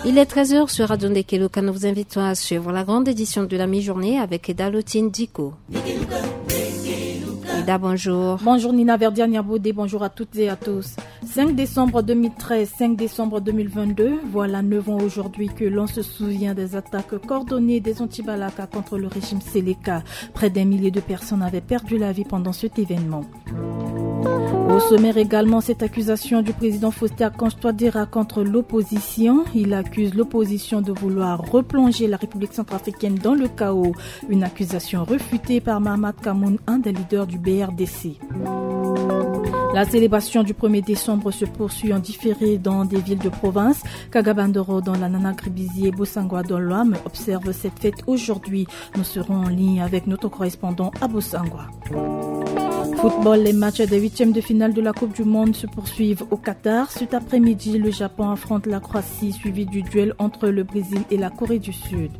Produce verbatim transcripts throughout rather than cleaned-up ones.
Il est treize heures sur Radio Ndekelo quand nous vous invitons à suivre la grande édition de la mi-journée avec Dalotine Diko. Ida, bonjour. Bonjour Nina Verdiane-Yabodé, bonjour à toutes et à tous. cinq décembre deux mille treize, cinq décembre deux mille vingt-deux, voilà neuf ans aujourd'hui que l'on se souvient des attaques coordonnées des Anti-Balaka contre le régime Seleka. Près d'un millier de personnes avaient perdu la vie pendant cet événement. Au sommaire également, cette accusation du président Faustin Archange Touadéra contre l'opposition. Il accuse l'opposition de vouloir replonger la République centrafricaine dans le chaos. Une accusation refutée par Mahamat Kamoun, un des leaders du B R D C. La célébration du premier décembre se poursuit en différé dans des villes de province. Kagabandoro dans la Nana-Gribizi et Bosangwa dans l'Ouam observe cette fête aujourd'hui. Nous serons en ligne avec notre correspondant à Bosangwa. Football, les matchs des huitièmes de finale de la Coupe du Monde se poursuivent au Qatar. Cet après-midi, le Japon affronte la Croatie, suivi du duel entre le Brésil et la Corée du Sud.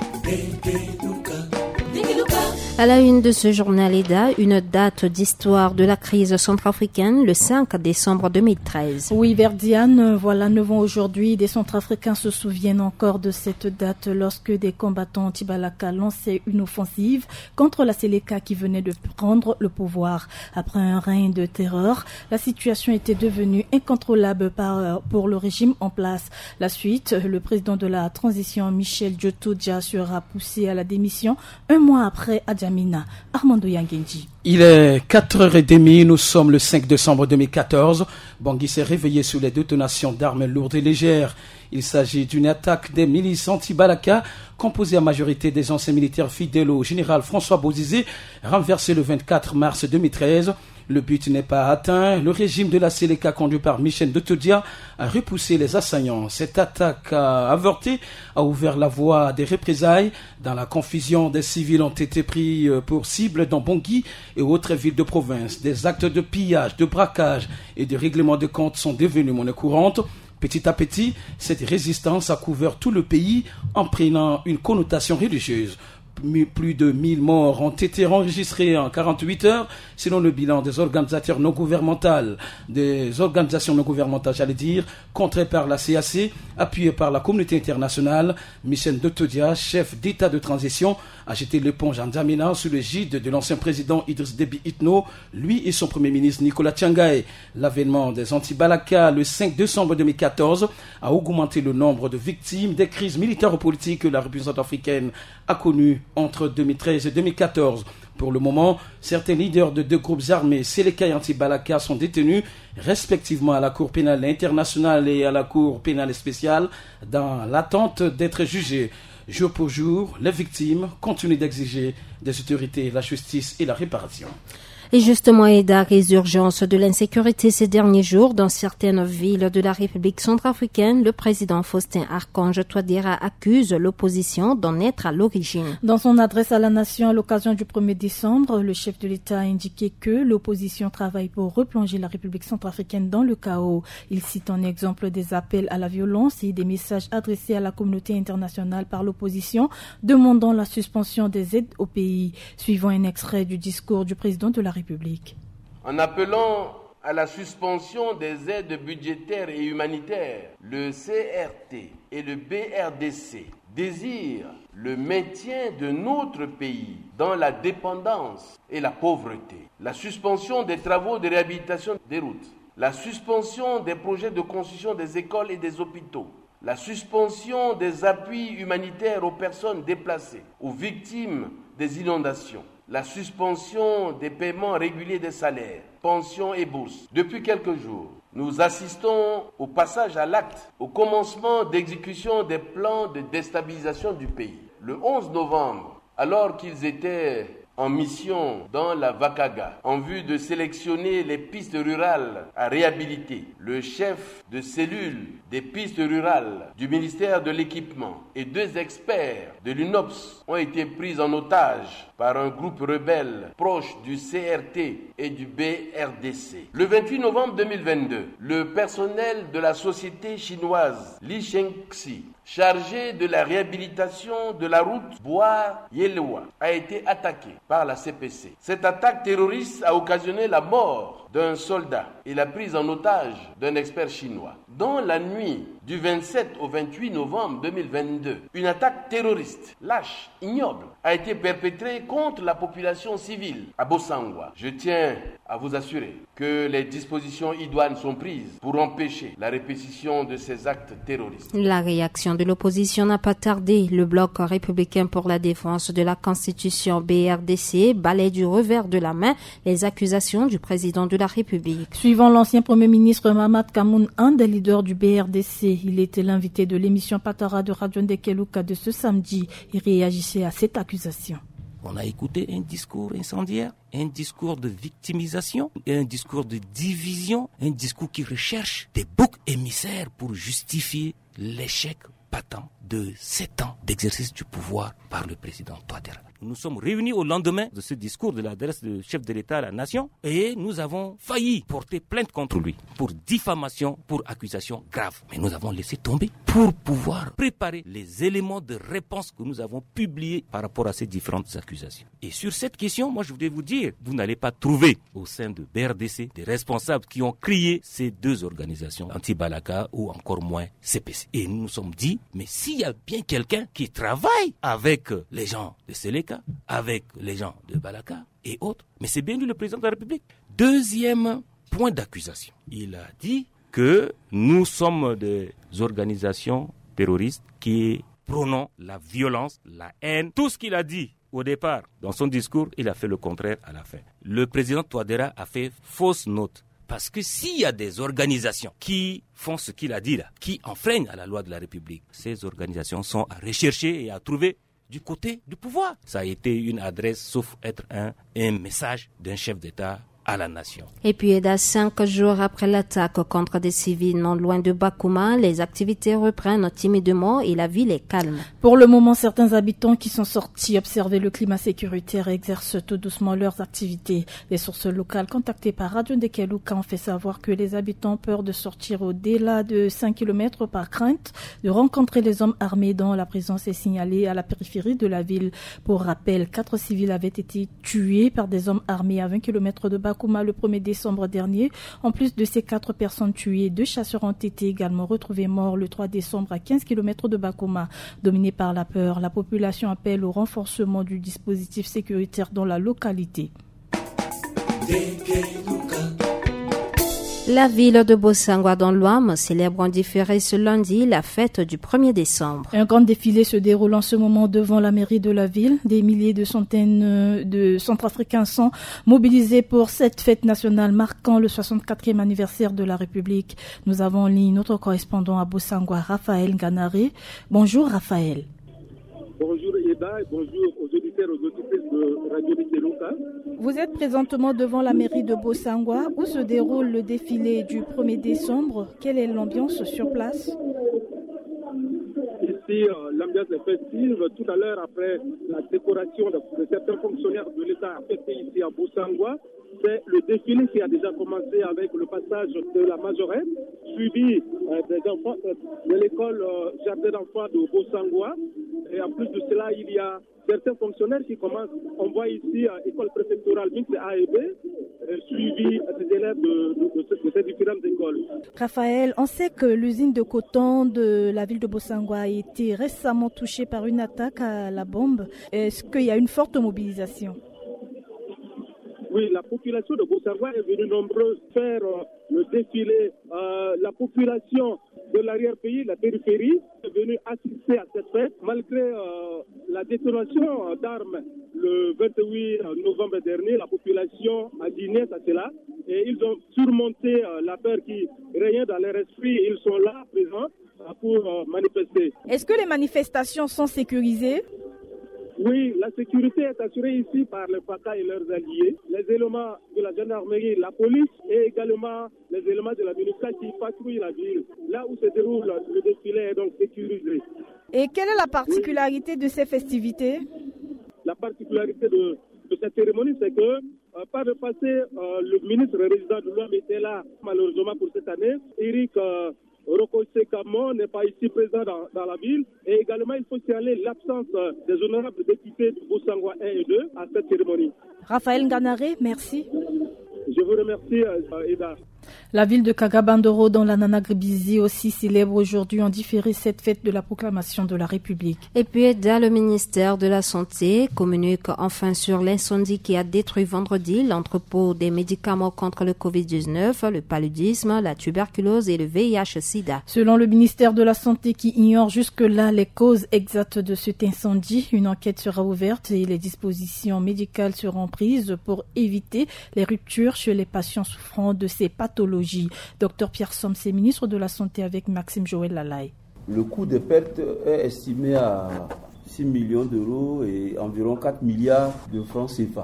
À la une de ce journal Ida, une date d'histoire de la crise centrafricaine, le cinq décembre deux mille treize. Oui, Verdiane, voilà neuf ans aujourd'hui. Des Centrafricains se souviennent encore de cette date lorsque des combattants anti-Balaka lançaient une offensive contre la Seleka qui venait de prendre le pouvoir. Après un règne de terreur, la situation était devenue incontrôlable par, pour le régime en place. La suite, le président de la transition, Michel Djotodia, sera poussé à la démission un mois après à Djamina. Armando Yangenji. Il est quatre heures trente, nous sommes le cinq décembre deux mille quatorze. Bangui s'est réveillé sous les détonations d'armes lourdes et légères. Il s'agit d'une attaque des milices anti-Balaka, composée à majorité des anciens militaires fidèles au général François Bozizé, renversé le vingt-quatre mars deux mille treize. Le but n'est pas atteint. Le régime de la Seleka, conduit par Michel Djotodia, a repoussé les assaillants. Cette attaque avortée a ouvert la voie à des représailles. Dans la confusion, des civils ont été pris pour cible dans Bangui et autres villes de province. Des actes de pillage, de braquage et de règlement de comptes sont devenus monnaie courante. Petit à petit, cette résistance a couvert tout le pays en prenant une connotation religieuse. Plus de mille morts ont été enregistrés en quarante-huit heures, selon le bilan des organisateurs non gouvernementaux, des organisations non gouvernementales, j'allais dire, contrées par la C A C, appuyées par la communauté internationale. Michel Djotodia, chef d'État de transition, a jeté l'éponge en Djamena sous l'égide de l'ancien président Idriss Déby Itno, lui et son premier ministre Nicolas Tiangaye. L'avènement des anti-Balaka le cinq décembre deux mille quatorze a augmenté le nombre de victimes des crises militaires et politiques que la République centrafricaine a connues entre deux mille treize et deux mille quatorze. Pour le moment, certains leaders de deux groupes armés, Seleka et Anti-Balaka, sont détenus respectivement à la Cour pénale internationale et à la Cour pénale spéciale dans l'attente d'être jugés. Jour pour jour, les victimes continuent d'exiger des autorités la justice et la réparation. Et justement, Ida, résurgence de l'insécurité ces derniers jours dans certaines villes de la République centrafricaine, le président Faustin Archange Touadéra accuse l'opposition d'en être à l'origine. Dans son adresse à la nation à l'occasion du premier décembre, le chef de l'État a indiqué que l'opposition travaille pour replonger la République centrafricaine dans le chaos. Il cite en exemple des appels à la violence et des messages adressés à la communauté internationale par l'opposition demandant la suspension des aides au pays. Suivant un extrait du discours du président de la République. République. En appelant à la suspension des aides budgétaires et humanitaires, le C R T et le B R D C désirent le maintien de notre pays dans la dépendance et la pauvreté, la suspension des travaux de réhabilitation des routes, la suspension des projets de construction des écoles et des hôpitaux, la suspension des appuis humanitaires aux personnes déplacées, aux victimes des inondations, la suspension des paiements réguliers des salaires, pensions et bourses. Depuis quelques jours, nous assistons au passage à l'acte, au commencement d'exécution des plans de déstabilisation du pays. Le onze novembre, alors qu'ils étaient en mission dans la Vakaga, en vue de sélectionner les pistes rurales à réhabiliter, le chef de cellule des pistes rurales du ministère de l'Équipement et deux experts de l'U N O P S ont été pris en otage par un groupe rebelle proche du C R T et du B R D C. Le vingt-huit novembre deux mille vingt-deux, le personnel de la société chinoise Li Shengxi, chargé de la réhabilitation de la route Bois-Yelewa, a été attaqué par la C P C. Cette attaque terroriste a occasionné la mort d'un soldat et la prise en otage d'un expert chinois. Dans la nuit du vingt-sept au vingt-huit novembre deux mille vingt-deux, une attaque terroriste, lâche, ignoble, a été perpétrée contre la population civile à Bosangwa. Je tiens à vous assurer que les dispositions idoines sont prises pour empêcher la répétition de ces actes terroristes. La réaction de l'opposition n'a pas tardé. Le Bloc républicain pour la défense de la Constitution B R D C balaye du revers de la main les accusations du président de la République. Suivant l'ancien Premier ministre Mamad Kamoun, un des leaders du B R D C, il était l'invité de l'émission Patara de Radio Ndekeluka de ce samedi. Il réagissait à cette accusation. On a écouté un discours incendiaire, un discours de victimisation, un discours de division, un discours qui recherche des boucs émissaires pour justifier l'échec patent de sept ans d'exercice du pouvoir par le président Touadéra. Nous nous sommes réunis au lendemain de ce discours de l'adresse du chef de l'État à la nation et nous avons failli porter plainte contre lui pour diffamation, pour accusation grave. Mais nous avons laissé tomber pour pouvoir préparer les éléments de réponse que nous avons publiés par rapport à ces différentes accusations. Et sur cette question, moi je voudrais vous dire, vous n'allez pas trouver au sein de B R D C des responsables qui ont créé ces deux organisations, Anti-Balaka ou encore moins C P C. Et nous nous sommes dit, mais s'il y a bien quelqu'un qui travaille avec les gens de Séléka, avec les gens de Balaka et autres, mais c'est bien lui le président de la République. Deuxième point d'accusation, il a dit que nous sommes des organisations terroristes qui prônent la violence, la haine. Tout ce qu'il a dit au départ dans son discours, il a fait le contraire à la fin. Le président Touadéra a fait fausse note. Parce que s'il y a des organisations qui font ce qu'il a dit là, qui enfreignent à la loi de la République, ces organisations sont à rechercher et à trouver du côté du pouvoir. Ça a été une adresse, sauf être un, un message d'un chef d'État à la nation. Et puis, à cinq jours après l'attaque contre des civils non loin de Bakouma, les activités reprennent timidement et la ville est calme. Pour le moment, certains habitants qui sont sortis observer le climat sécuritaire exercent tout doucement leurs activités. Les sources locales contactées par Radio Ndekeluka ont fait savoir que les habitants ont peur de sortir au-delà de cinq kilomètres par crainte de rencontrer les hommes armés dont la présence est signalée à la périphérie de la ville. Pour rappel, quatre civils avaient été tués par des hommes armés à vingt kilomètres de Bakouma le premier décembre dernier. En plus de ces quatre personnes tuées, deux chasseurs ont été également retrouvés morts le trois décembre à quinze kilomètres de Bakouma. Dominée par la peur, la population appelle au renforcement du dispositif sécuritaire dans la localité. La ville de Bosangwa dans l'Ouam célèbre en différé ce lundi la fête du premier décembre. Un grand défilé se déroule en ce moment devant la mairie de la ville. Des milliers de centaines de Centrafricains sont mobilisés pour cette fête nationale marquant le soixante-quatrième anniversaire de la République. Nous avons en ligne notre correspondant à Bosangwa, Raphaël Ganaré. Bonjour Raphaël. Bonjour Eda et bonjour aux auditeurs et aux auditrices de Radio Ndekeluka. Vous êtes présentement devant la mairie de Bosangwa où se déroule le défilé du premier décembre. Quelle est l'ambiance sur place? Ici, euh, l'ambiance est festive. Tout à l'heure, après la décoration de, de certains fonctionnaires de l'État affectés ici à Bosangwa, c'est le défilé qui a déjà commencé avec le passage de la majorette, suivi euh, des enfants euh, de l'école euh, jardin d'enfants de Bosangwa. Et en plus de cela, il y a certains fonctionnaires qui commencent. On voit ici euh, école préfectorale mixte A et B, euh, suivi des élèves de, de, de, de ces différentes écoles. Raphaël, on sait que l'usine de coton de la ville de Bosangwa a été récemment touchée par une attaque à la bombe. Est-ce qu'il y a une forte mobilisation? Oui, la population de Bosangwa est venue nombreuse faire euh, le défilé. Euh, la population de l'arrière-pays, la périphérie, est venue assister à cette fête malgré euh, la détonation d'armes le vingt-huit novembre dernier. La population a dit net à cela et ils ont surmonté euh, la peur qui régnait dans leur esprit. Ils sont là, présents, euh, pour euh, manifester. Est-ce que les manifestations sont sécurisées? Oui, la sécurité est assurée ici par les F A C A et leurs alliés, les éléments de la gendarmerie, la police et également les éléments de la MINUSCA qui patrouillent la ville. Là où se déroule le défilé est donc sécurisé. Et quelle est la particularité oui. de ces festivités? La particularité de, de cette cérémonie, c'est que euh, par le passé, euh, le ministre résident de l'O M était là, malheureusement pour cette année, Eric euh, Roko Sekamo n'est pas ici présent dans, dans la ville. Et également, il faut signaler l'absence des honorables députés de Bosangwa un et deux à cette cérémonie. Raphaël Nganaré, merci. Je vous remercie, Eda. La ville de Kagabandoro, dans la Nana Gribizi, aussi célèbre aujourd'hui en différé cette fête de la proclamation de la République. Et puis, dans le ministère de la Santé, communique enfin sur l'incendie qui a détruit vendredi l'entrepôt des médicaments contre le covid dix-neuf, le paludisme, la tuberculose et le V I H sida. Selon le ministère de la Santé qui ignore jusque-là les causes exactes de cet incendie, une enquête sera ouverte et les dispositions médicales seront prises pour éviter les ruptures chez les patients souffrant de ces pathologies. Docteur Pierre Somsé, ministre de la Santé avec Maxime Joël Lalaye. Le coût des pertes est estimé à six millions d'euros et environ quatre milliards de francs C F A.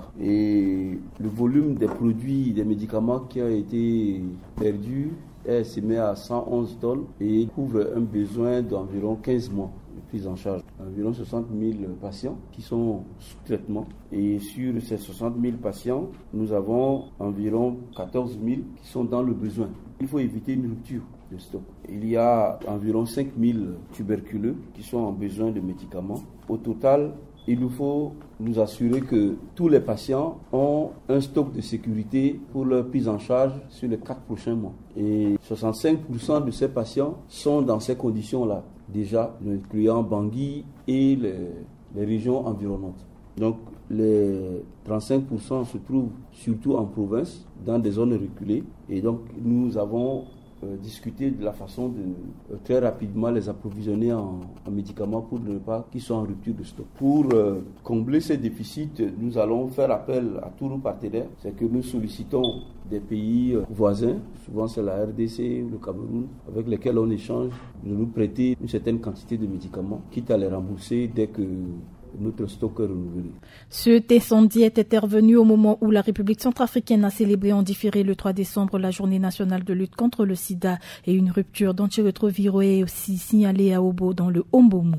Et le volume des produits, des médicaments qui ont été perdus est estimé à cent onze tonnes et couvre un besoin d'environ quinze mois de prise en charge. Environ soixante mille patients qui sont sous traitement. Et sur ces soixante mille patients, nous avons environ quatorze mille qui sont dans le besoin. Il faut éviter une rupture de stock. Il y a environ cinq mille tuberculeux qui sont en besoin de médicaments. Au total, il nous faut nous assurer que tous les patients ont un stock de sécurité pour leur prise en charge sur les quatre prochains mois. Et soixante-cinq pour cent de ces patients sont dans ces conditions-là, déjà, incluant Bangui et les, les régions environnantes. Donc, les trente-cinq pour cent se trouvent surtout en province, dans des zones reculées. Et donc, nous avons euh, discuté de la façon de euh, très rapidement les approvisionner en, en médicaments pour ne pas qu'ils soient en rupture de stock. Pour euh, combler ces déficits, nous allons faire appel à tous nos partenaires. C'est que nous sollicitons des pays euh, voisins, souvent c'est la R D C ou le Cameroun, avec lesquels on échange, de nous prêter une certaine quantité de médicaments, quitte à les rembourser dès que notre stock est renouvelé. Cet incendie est intervenu au moment où la République centrafricaine a célébré en différé le trois décembre la journée nationale de lutte contre le sida et une rupture d'antirétroviraux est aussi signalée à Obo dans le Ombomu.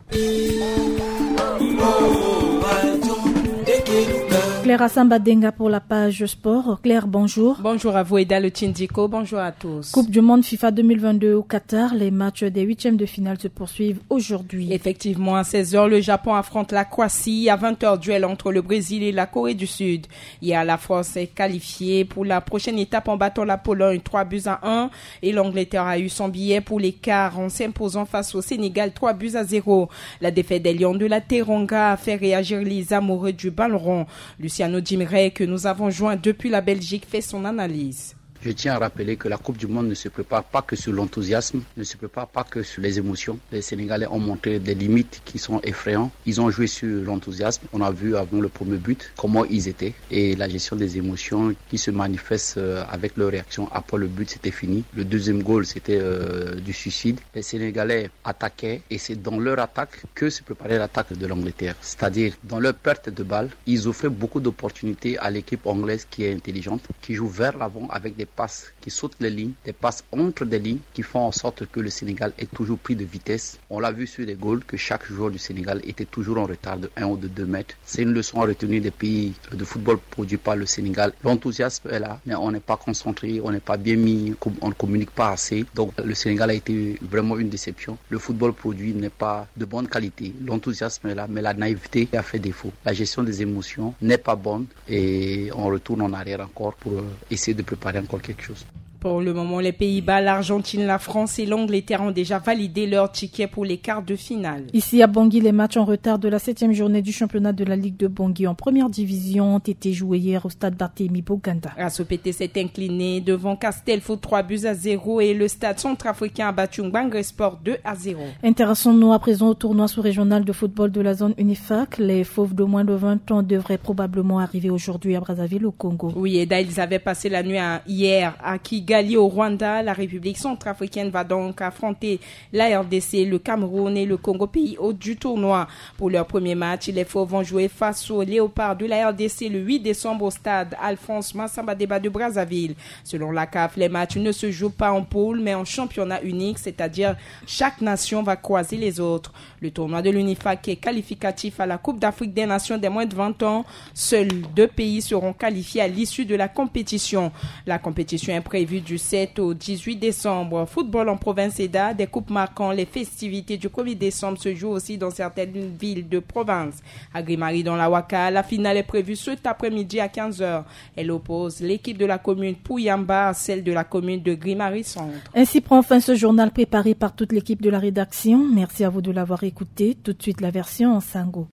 Claire Assamba Denga pour la page sport. Claire, bonjour. Bonjour à vous, Eda Le Tindiko. Bonjour à tous. Coupe du monde FIFA deux mille vingt-deux au Qatar. Les matchs des huitièmes de finale se poursuivent aujourd'hui. Effectivement, à seize heures, le Japon affronte la Croatie. À vingt heures, duel entre le Brésil et la Corée du Sud. Hier, la France est qualifiée pour la prochaine étape en battant la Pologne trois buts à un. Et l'Angleterre a eu son billet pour les quarts en s'imposant face au Sénégal trois buts à zéro. La défaite des Lions de la Teranga a fait réagir les amoureux du ballon rond. Luciano Djimre, que nous avons joint depuis la Belgique, fait son analyse. Je tiens à rappeler que la Coupe du Monde ne se prépare pas que sur l'enthousiasme, ne se prépare pas que sur les émotions. Les Sénégalais ont montré des limites qui sont effrayantes. Ils ont joué sur l'enthousiasme. On a vu avant le premier but comment ils étaient et la gestion des émotions qui se manifeste avec leur réaction. Après le but, c'était fini. Le deuxième goal, c'était euh, du suicide. Les Sénégalais attaquaient et c'est dans leur attaque que se préparait l'attaque de l'Angleterre. C'est-à-dire, dans leur perte de balle, ils offraient beaucoup d'opportunités à l'équipe anglaise qui est intelligente, qui joue vers l'avant avec des passes qui sautent les lignes, des passes entre des lignes qui font en sorte que le Sénégal est toujours pris de vitesse. On l'a vu sur les goals que chaque joueur du Sénégal était toujours en retard de un ou de deux mètres. C'est une leçon à retenir des pays de football produits par le Sénégal. L'enthousiasme est là, mais on n'est pas concentré, on n'est pas bien mis, on ne communique pas assez. Donc le Sénégal a été vraiment une déception. Le football produit n'est pas de bonne qualité. L'enthousiasme est là, mais la naïveté a fait défaut. La gestion des émotions n'est pas bonne et on retourne en arrière encore pour essayer de préparer encore quelque chose. Pour le moment, les Pays-Bas, l'Argentine, la France et l'Angleterre ont déjà validé leur ticket pour les quarts de finale. Ici à Bangui, les matchs en retard de la septième journée du championnat de la Ligue de Bangui en première division ont été joués hier au stade Barthélemy Boganda. Asopété s'est incliné devant Castelfo trois buts à zéro et le stade centrafricain a battu Bangui Sport deux à zéro. Intéressons-nous à présent au tournoi sous-régional de football de la zone Unifac. Les fauves de moins de vingt ans devraient probablement arriver aujourd'hui à Brazzaville au Congo. Oui, et ils avaient passé la nuit à, hier à Kigali au Rwanda. La République centrafricaine va donc affronter la R D C, le Cameroun et le Congo, pays hôte du tournoi. Pour leur premier match, les Fauves vont jouer face aux Léopards de la R D C le huit décembre au stade Alphonse Massamba Deba de Brazzaville. Selon la C A F, les matchs ne se jouent pas en poule mais en championnat unique, c'est-à-dire chaque nation va croiser les autres. Le tournoi de l'Unifac est qualificatif à la Coupe d'Afrique des Nations des moins de vingt ans. Seuls deux pays seront qualifiés à l'issue de la compétition. La compétition est prévue prévue du sept au dix-huit décembre. Football en province EDA, des coupes marquant les festivités du premier décembre se jouent aussi dans certaines villes de province. À Grimari dans la Waka, la finale est prévue cet après-midi à quinze heures. Elle oppose l'équipe de la commune Pouyamba à celle de la commune de Grimari Centre. Ainsi prend fin ce journal préparé par toute l'équipe de la rédaction. Merci à vous de l'avoir écouté. Tout de suite la version en sango.